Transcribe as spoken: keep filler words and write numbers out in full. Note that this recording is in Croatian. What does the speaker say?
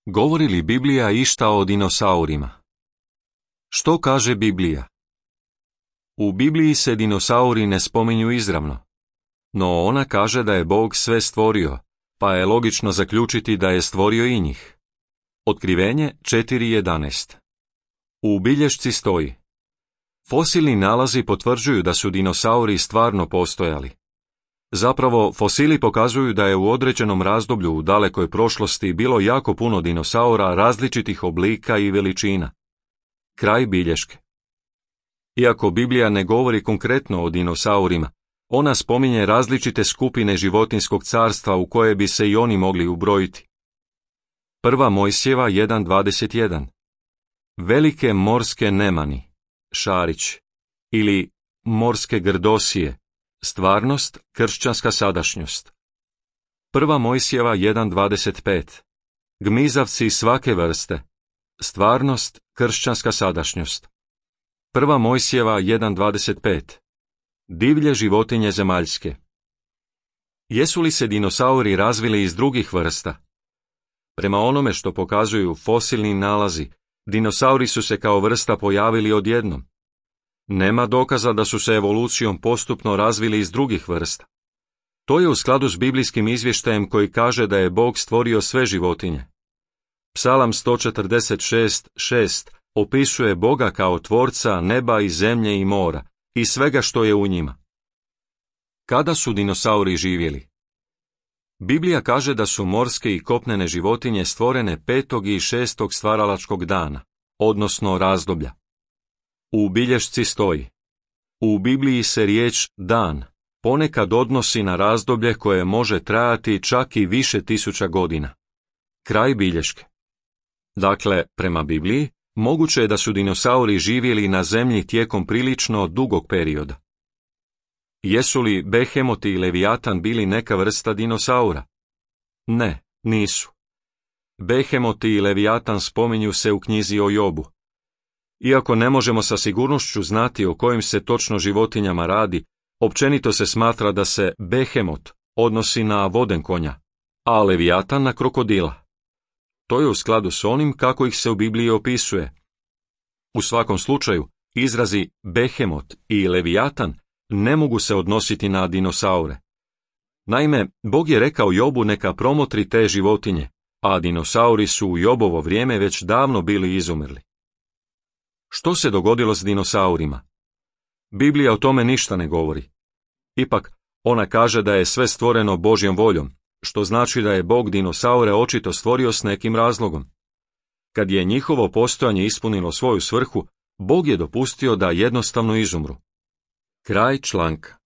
Govori li Biblija išta o dinosaurima? Što kaže Biblija? U Bibliji se dinosauri ne spominju izravno, no ona kaže da je Bog sve stvorio, pa je logično zaključiti da je stvorio i njih. Otkrivenje četiri jedanaest. U bilješci stoji: fosilni nalazi potvrđuju da su dinosauri stvarno postojali. Zapravo, fosili pokazuju da je u određenom razdoblju u dalekoj prošlosti bilo jako puno dinosaura različitih oblika i veličina. Kraj bilješke. Iako Biblija ne govori konkretno o dinosaurima, ona spominje različite skupine životinjskog carstva u koje bi se i oni mogli ubrojiti. Prva Mojsijeva jedan dvadeset jedan. Velike morske nemani, šarić, ili morske grdosije, stvarnost, kršćanska sadašnjost. Prva Mojsijeva jedan dvadeset pet. Gmizavci svake vrste, stvarnost, kršćanska sadašnjost. Prva Mojsijeva jedan dvadeset pet. Divlje životinje zemaljske. Jesu li se dinosauri razvili iz drugih vrsta? Prema onome što pokazuju fosilni nalazi, dinosauri su se kao vrsta pojavili odjednom. Nema dokaza da su se evolucijom postupno razvili iz drugih vrsta. To je u skladu s biblijskim izvještajem koji kaže da je Bog stvorio sve životinje. Psalam sto četrdeset šest šest opisuje Boga kao tvorca neba i zemlje i mora i svega što je u njima. Kada su dinosauri živjeli? Biblija kaže da su morske i kopnene životinje stvorene petog i šestog stvaralačkog dana, odnosno razdoblja. U bilješci stoji: u Bibliji se riječ dan ponekad odnosi na razdoblje koje može trajati čak i više tisuća godina. Kraj bilješke. Dakle, prema Bibliji, moguće je da su dinosauri živjeli na zemlji tijekom prilično dugog perioda. Jesu li Behemot i Levijatan bili neka vrsta dinosaura? Ne, nisu. Behemot i Levijatan spominju se u knjizi o Jobu. Iako ne možemo sa sigurnošću znati o kojim se točno životinjama radi, općenito se smatra da se Behemot odnosi na voden konja, a Levijatan na krokodila. To je u skladu s onim kako ih se u Bibliji opisuje. U svakom slučaju, izrazi Behemot i Levijatan ne mogu se odnositi na dinosaure. Naime, Bog je rekao Jobu neka promotri te životinje, a dinosauri su u Jobovo vrijeme već davno bili izumrli. Što se dogodilo s dinosaurima? Biblija o tome ništa ne govori. Ipak, ona kaže da je sve stvoreno Božjom voljom, što znači da je Bog dinosaure očito stvorio s nekim razlogom. Kad je njihovo postojanje ispunilo svoju svrhu, Bog je dopustio da jednostavno izumru. Kraj članka.